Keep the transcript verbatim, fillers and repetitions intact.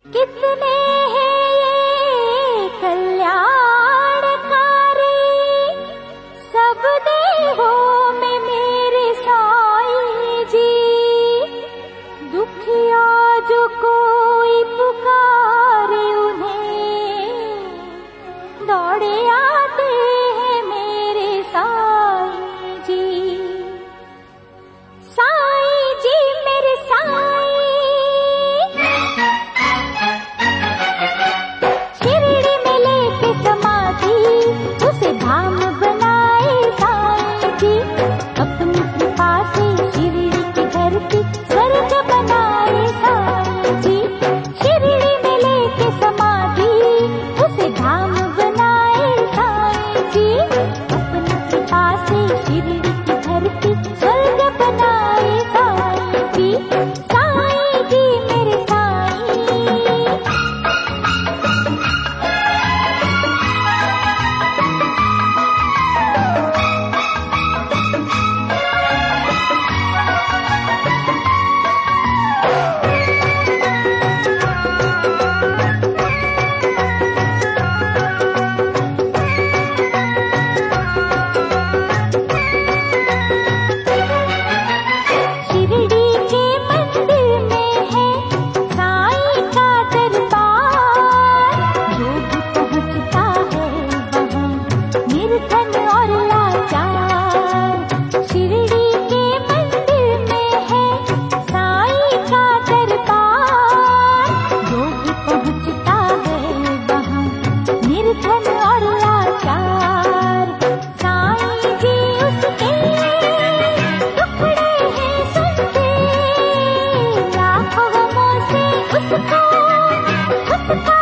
कितने हैं ये कल्याणकारी, सब देहों में मेरे साईं जी। दुखिया जो कोई पुकारे उन्हें, दौड़े आते हैं मेरे साईं जी। साईं जी मेरे साईं, शिरडी में लेके समाधि उसे धाम बनाए साईं जी। अपनी कृपा से शिरडी की धरती स्वर्ग बनाए साईं जी। शिरडी में लेके समाधि उसे धाम बनाए साईं जी। अपनी कृपा से शिरडी की धरती स्वर्ग बनाए साईं जी। साईं जी मेरे साईं, शिरडी के मंदिर में है साईं का दरबार। जो भी पहुँचता है वहाँ निर्धन और लाचार। शिरडी के मंदिर में है साईं का दरबार। जो भी पहुँचता है वहाँ निर्धन और लाचार। साईं जी उसके टुकड़े हैं सुनते, लाखों गमों से उसको छुटकारा